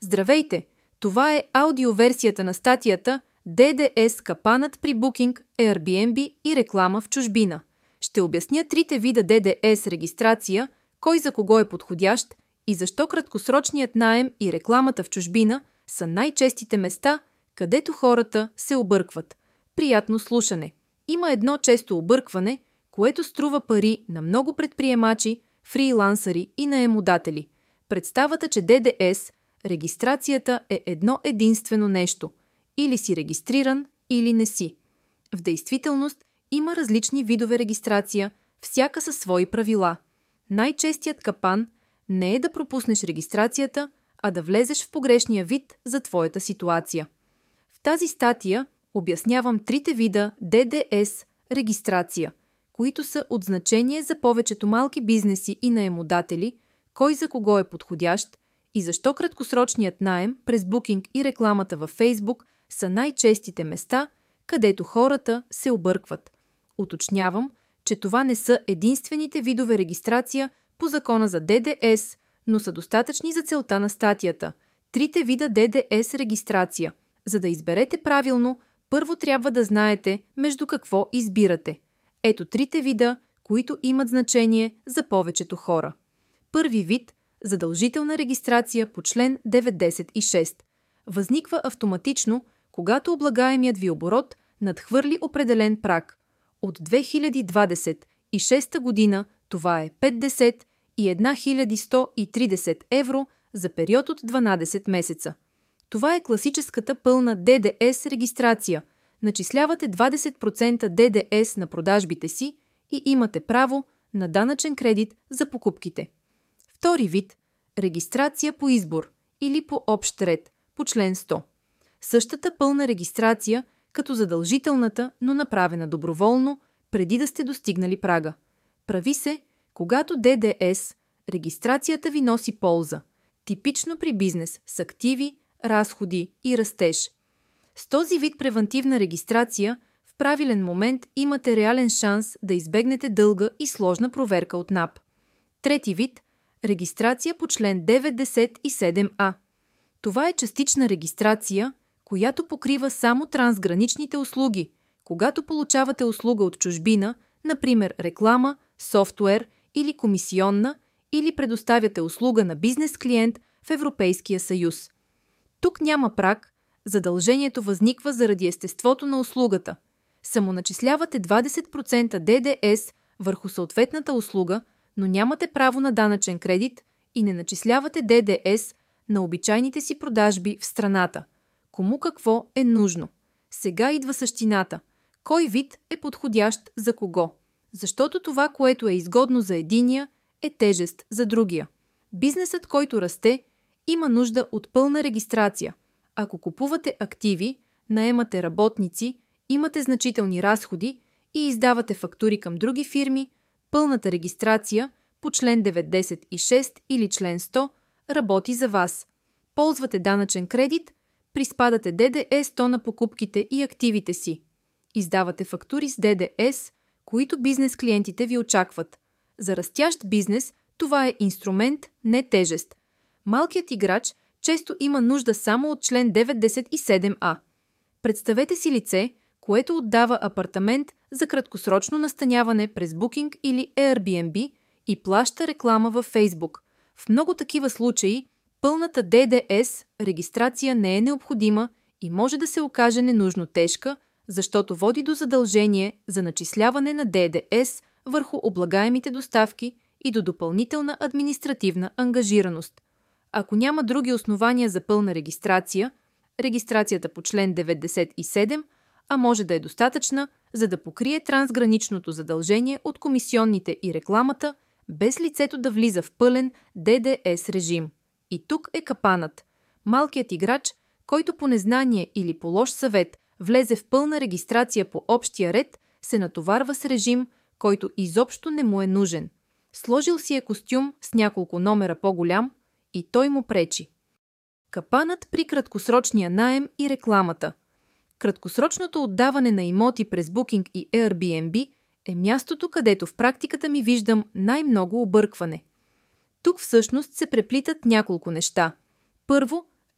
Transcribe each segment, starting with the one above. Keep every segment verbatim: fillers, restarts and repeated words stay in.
Здравейте! Това е аудиоверсията на статията Д Д С капанът при Booking, Airbnb и реклама в чужбина. Ще обясня трите вида Д Д С регистрация, кой за кого е подходящ и защо краткосрочният наем и рекламата в чужбина са най-честите места, където хората се объркват. Приятно слушане! Има едно често объркване, което струва пари на много предприемачи, фрилансъри и наемодатели. Представата, че Д Д С, регистрацията е едно единствено нещо. Или си регистриран, или не си. В действителност има различни видове регистрация, всяка със свои правила. Най-честият капан не е да пропуснеш регистрацията, а да влезеш в погрешния вид за твоята ситуация. В тази статия обяснявам трите вида Д Д С регистрация, които са от значение за повечето малки бизнеси и наемодатели, кой за кого е подходящ и защо краткосрочният наем през Booking и рекламата във Facebook са най-честите места, където хората се объркват. Уточнявам, че това не са единствените видове регистрация по закона за Д Д С, но са достатъчни за целта на статията. Трите вида Д Д С регистрация. За да изберете правилно, първо трябва да знаете между какво избирате. Ето трите вида, които имат значение за повечето хора. Първи вид – задължителна регистрация по член деветдесет и шест. Възниква автоматично, когато облагаемият ви оборот надхвърли определен праг. От две хиляди двадесет и шеста година това е петдесет и една хиляди сто и тридесет евро за период от дванадесет месеца. Това е класическата пълна Д Д С регистрация. Начислявате двадесет процента Д Д С на продажбите си и имате право на данъчен кредит за покупките. Втори вид – регистрация по избор или по общ ред, по член сто. Същата пълна регистрация като задължителната, но направена доброволно, преди да сте достигнали прага. Прави се, когато Д Д С регистрацията ви носи полза, типично при бизнес с активи, разходи и растеж. С този вид превантивна регистрация в правилен момент имате реален шанс да избегнете дълга и сложна проверка от Н А П. Трети вид – регистрация по член деветдесет и седем А. Това е частична регистрация, която покрива само трансграничните услуги, когато получавате услуга от чужбина, например реклама, софтуер или комисионна, или предоставяте услуга на бизнес клиент в Европейския съюз. Тук няма праг, задължението възниква заради естеството на услугата. Самоначислявате двадесет процента Д Д С върху съответната услуга, но нямате право на данъчен кредит и не начислявате Д Д С на обичайните си продажби в страната. Кому какво е нужно? Сега идва същината. Кой вид е подходящ за кого? Защото това, което е изгодно за единия, е тежест за другия. Бизнесът, който расте, има нужда от пълна регистрация. Ако купувате активи, наемате работници, имате значителни разходи и издавате фактури към други фирми, пълната регистрация по член деветдесет и шест или член сто работи за вас. Ползвате данъчен кредит, приспадате Д Д С на покупките и активите си. Издавате фактури с Д Д С, които бизнес клиентите ви очакват. За растящ бизнес това е инструмент, не тежест. Малкият играч често има нужда само от член деветдесет и седем А. Представете си лице, което отдава апартамент за краткосрочно настаняване през Booking или Airbnb и плаща реклама във Facebook. В много такива случаи пълната Д Д С регистрация не е необходима и може да се окаже ненужно тежка, защото води до задължение за начисляване на Д Д С върху облагаемите доставки и до допълнителна административна ангажираност. Ако няма други основания за пълна регистрация, регистрацията по член деветдесет и седем, а може да е достатъчна, за да покрие трансграничното задължение от комисионните и рекламата, без лицето да влиза в пълен Д Д С режим. И тук е капанът. Малкият играч, който по незнание или по лош съвет влезе в пълна регистрация по общия ред, се натоварва с режим, който изобщо не му е нужен. Сложил си е костюм с няколко номера по-голям и той му пречи. Капанът при краткосрочния наем и рекламата. Краткосрочното отдаване на имоти през Booking и Airbnb е мястото, където в практиката ми виждам най-много объркване. Тук всъщност се преплитат няколко неща. Първо,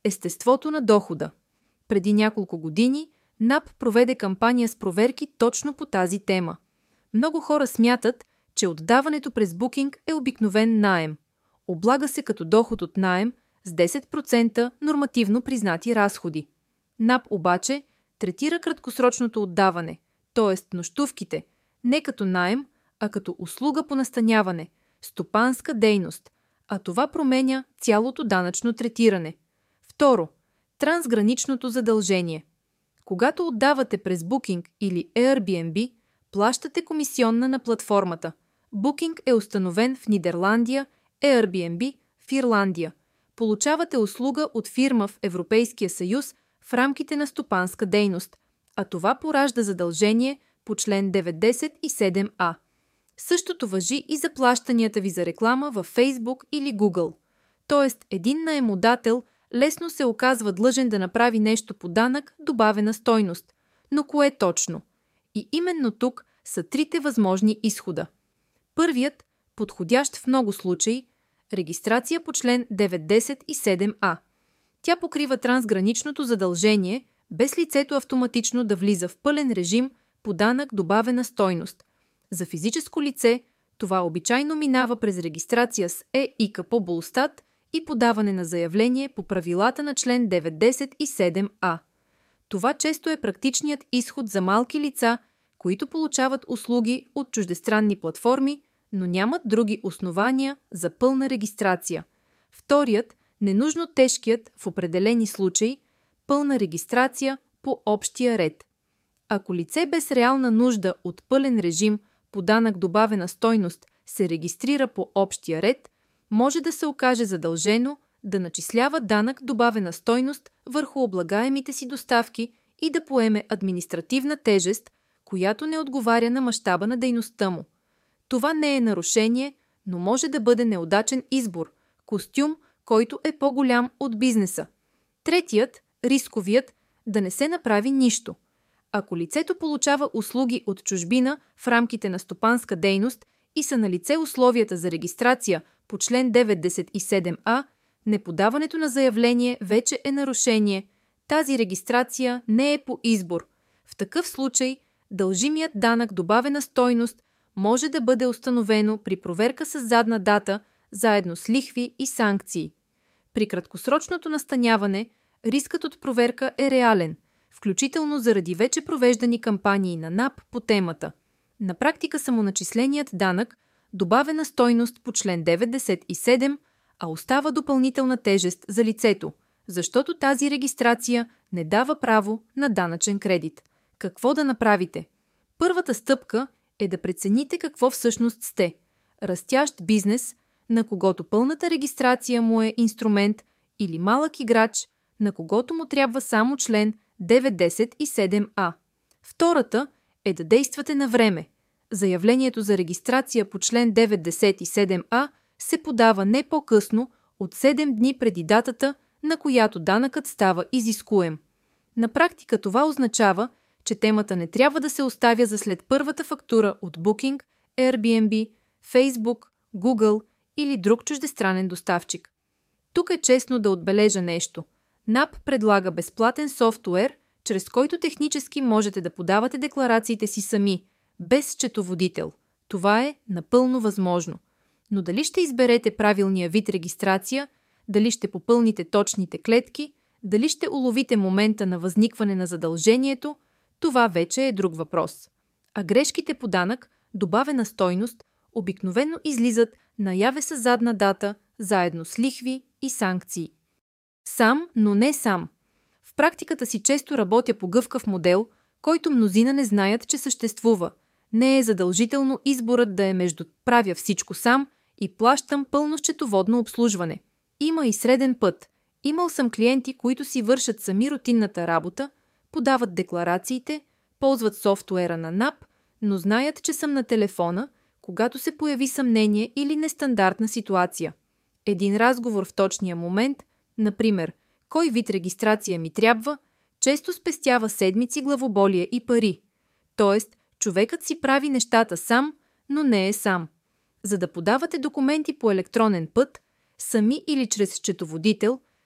Естеството на дохода. Преди няколко години НАП проведе кампания с проверки точно по тази тема. Много хора смятат, че отдаването през Booking е обикновен наем. Облага се като доход от наем с десет процента нормативно признати разходи. НАП обаче третира краткосрочното отдаване, т.е. нощувките, не като наем, а като услуга по настаняване, стопанска дейност, а това променя цялото данъчно третиране. Второ, трансграничното задължение. Когато отдавате през Booking или Airbnb, плащате комисионна на платформата. Booking е установен в Нидерландия, Airbnb в Ирландия. Получавате услуга от фирма в Европейския съюз в рамките на стопанска дейност, а това поражда задължение по член деветдесет и седем а. Същото важи и за плащанията ви за реклама във Facebook или Google. Тоест, един наемодател лесно се оказва длъжен да направи нещо по данък добавена стойност. Но кое точно? И именно тук са трите възможни изхода. Първият, подходящ в много случаи, регистрация по член деветдесет и седем а. Тя покрива трансграничното задължение, без лицето автоматично да влиза в пълен режим по данък добавена стойност. За физическо лице това обичайно минава през регистрация с ЕИК по БУЛСТАТ и подаване на заявление по правилата на член деветдесет и седем а. Това често е практичният изход за малки лица, които получават услуги от чуждестранни платформи, но нямат други основания за пълна регистрация. Вторият, ненужно тежкият в определени случаи, пълна регистрация по общия ред. Ако лице без реална нужда от пълен режим по данък добавена стойност се регистрира по общия ред, може да се окаже задължено да начислява данък добавена стойност върху облагаемите си доставки и да поеме административна тежест, която не отговаря на мащаба на дейността му. Това не е нарушение, но може да бъде неудачен избор – костюм, който е по-голям от бизнеса. Третият, рисковият, да не се направи нищо. Ако лицето получава услуги от чужбина в рамките на стопанска дейност и са налице условията за регистрация по член деветдесет и седем а, неподаването на заявление вече е нарушение. Тази регистрация не е по избор. В такъв случай дължимият данък добавена стойност може да бъде установено при проверка с задна дата, заедно с лихви и санкции. При краткосрочното настаняване рискът от проверка е реален, включително заради вече провеждани кампании на НАП по темата. На практика самоначисленият данък добавена стойност по член деветдесет и седем, а остава допълнителна тежест за лицето, защото тази регистрация не дава право на данъчен кредит. Какво да направите? Първата стъпка е да прецените какво всъщност сте. Растящ бизнес, на когото пълната регистрация му е инструмент, или малък играч, на когото му трябва само член деветдесет и седем а. Втората е да действате на време. Заявлението за регистрация по член деветдесет и седем а се подава не по-късно от седем дни преди датата, на която данъкът става изискуем. На практика това означава, че темата не трябва да се оставя за след първата фактура от Booking, Airbnb, Facebook, Google или друг чуждестранен доставчик. Тук е честно да отбележа нещо. НАП предлага безплатен софтуер, чрез който технически можете да подавате декларациите си сами, без счетоводител. Това е напълно възможно. Но дали ще изберете правилния вид регистрация, дали ще попълните точните клетки, дали ще уловите момента на възникване на задължението, това вече е друг въпрос. А грешките по данък, добавена стойност, обикновено излизат наяве със задна дата, заедно с лихви и санкции. Сам, но не сам. В практиката си често работя по гъвкав модел, който мнозина не знаят, че съществува. Не е задължително изборът да е между правя всичко сам и плащам пълно счетоводно обслужване. Има и среден път. Имал съм клиенти, които си вършат сами рутинната работа, подават декларациите, ползват софтуера на НАП, но знаят, че съм на телефона, когато се появи съмнение или нестандартна ситуация. Един разговор в точния момент, например, кой вид регистрация ми трябва, често спестява седмици главоболие и пари. Тоест, човекът си прави нещата сам, но не е сам. За да подавате документи по електронен път, сами или чрез счетоводител,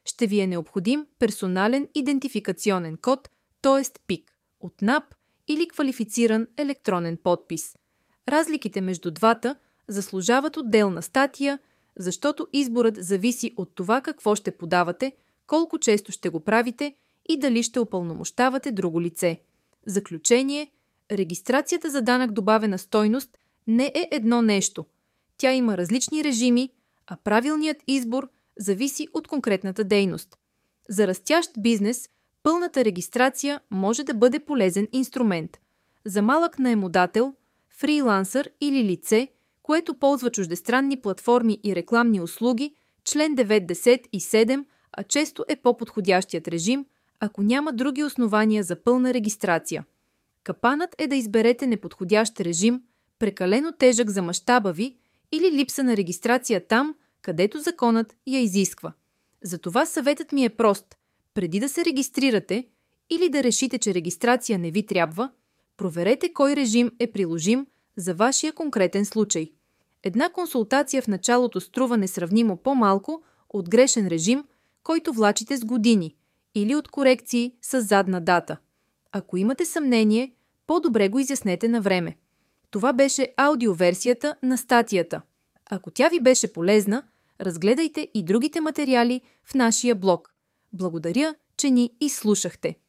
ще ви е необходим персонален идентификационен код, т.е. ПИК, от НАП или квалифициран електронен подпис. Разликите между двата заслужават отделна статия, защото изборът зависи от това какво ще подавате, колко често ще го правите и дали ще упълномощавате друго лице. Заключение: регистрацията за данък добавена стойност не е едно нещо. Тя има различни режими, а правилният избор зависи от конкретната дейност. За растящ бизнес пълната регистрация може да бъде полезен инструмент. За малък наемодател, фрилансър или лице, което ползва чуждестранни платформи и рекламни услуги, член девет, десет и седем, а често е по-подходящият режим, ако няма други основания за пълна регистрация. Капанът е да изберете неподходящ режим, прекалено тежък за мащаба ви или липса на регистрация там, където законът я изисква. Затова съветът ми е прост. Преди да се регистрирате или да решите, че регистрация не ви трябва, проверете кой режим е приложим за вашия конкретен случай. Една консултация в началото струва несравнимо по-малко от грешен режим, който влачите с години, или от корекции с задна дата. Ако имате съмнение, по-добре го изяснете на време. Това беше аудиоверсията на статията. Ако тя ви беше полезна, разгледайте и другите материали в нашия блог. Благодаря, че ни изслушахте.